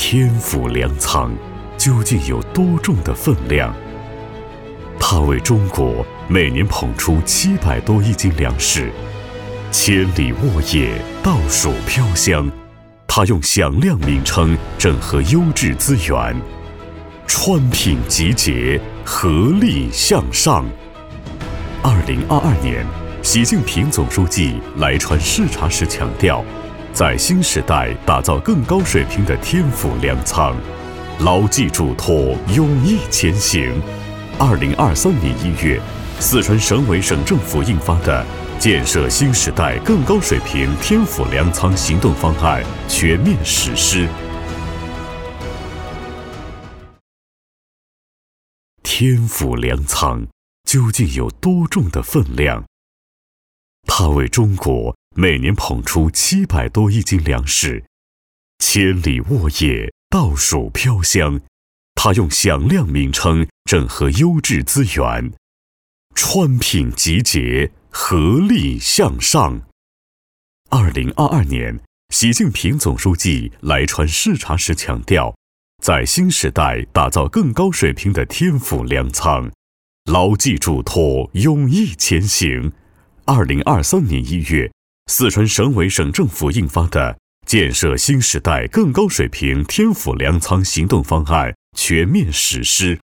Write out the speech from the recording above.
天府粮仓究竟有多重的分量？它为中国每年捧出700多亿斤粮食，千里沃野，稻黍飘香。它用响亮名称整合优质资源，川品集结，合力向上。2022年，习近平总书记来川视察时强调，在新时代打造更高水平的天府粮仓，牢记嘱托，勇毅前行。2023年1月，四川省委省政府印发的建设新时代更高水平天府粮仓行动方案全面实施。天府粮仓究竟有多重的分量？它为中国每年捧出700多亿斤粮食，千里沃野，稻黍飘香。它用响亮名称整合优质资源，川品集结，合力向上。2022年，习近平总书记来川视察时强调，在新时代打造更高水平的天府粮仓，牢记嘱托，勇毅前行。2023年1月，四川省委省政府印发的建设新时代更高水平天府粮仓行动方案全面实施。